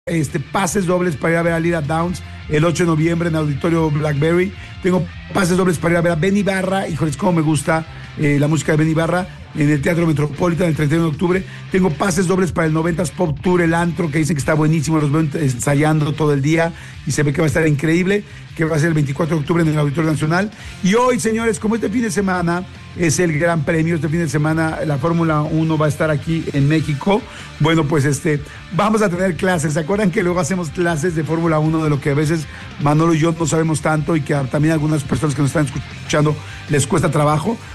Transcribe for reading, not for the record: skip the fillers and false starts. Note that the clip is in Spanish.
pases dobles para ir a ver a Lila Downs el 8 de noviembre en Auditorio Blackberry. Tengo pases dobles para ir a ver a Benny Barra. Híjoles, cómo me gusta la música de Benny Barra en el Teatro Metropolitan el 31 de octubre. Tengo pases dobles para el 90s Pop Tour, el antro, que dicen que está buenísimo. Los veo ensayando todo el día y se ve que va a estar increíble, que va a ser el 24 de octubre en el Auditorio Nacional. Y hoy, señores, como este fin de semana es el Gran Premio, este fin de semana la Fórmula 1 va a estar aquí en México. Bueno, pues vamos a tener clases. ¿Se acuerdan que luego hacemos clases de Fórmula 1 de lo que a veces Manolo y yo no sabemos tanto y que también a algunas personas que nos están escuchando les cuesta trabajo?